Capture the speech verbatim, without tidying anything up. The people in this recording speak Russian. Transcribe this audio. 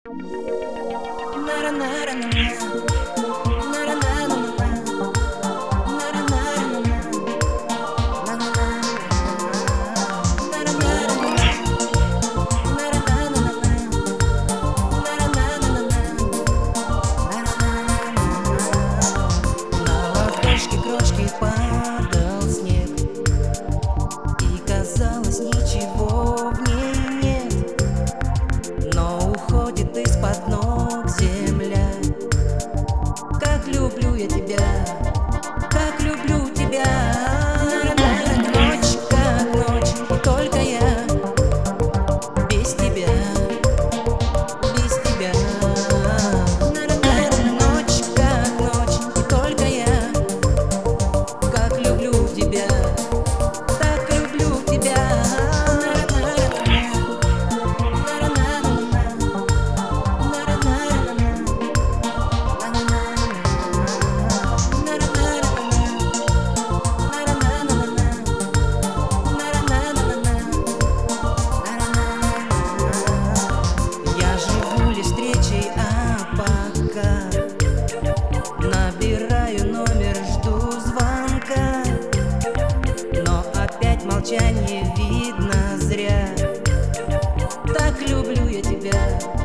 Крошки падал снег, и казалось, ничего в ней нет, но уходит из-под ног земля. Как люблю я тебя, как люблю тебя. Ночь как ночь, и только я без тебя, без тебя. Ночь как ночь, и только я как люблю тебя, так люблю тебя. Я живу лишь встречей, а пока набираю номер, жду звонка, но опять молчание видно зря. Так люблю я тебя.